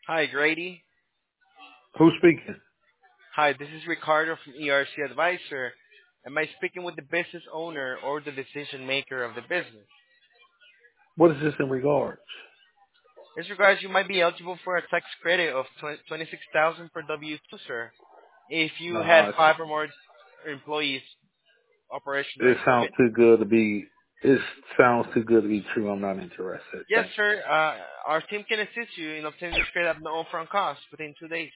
Hi, Grady. Who's speaking? Hi, this is Ricardo from ERC Advisor. Am I speaking with the business owner or the decision maker of the business? What is this in regards? As regards, you might be eligible for a tax credit of 26,000 per W-2, sir, if you had No, five or more employees operation it during sounds COVID. too good to be. It sounds too good to be true. I'm not interested. Yes, Thank you. sir. Our team can assist you in obtaining this credit at no upfront cost within 2 days.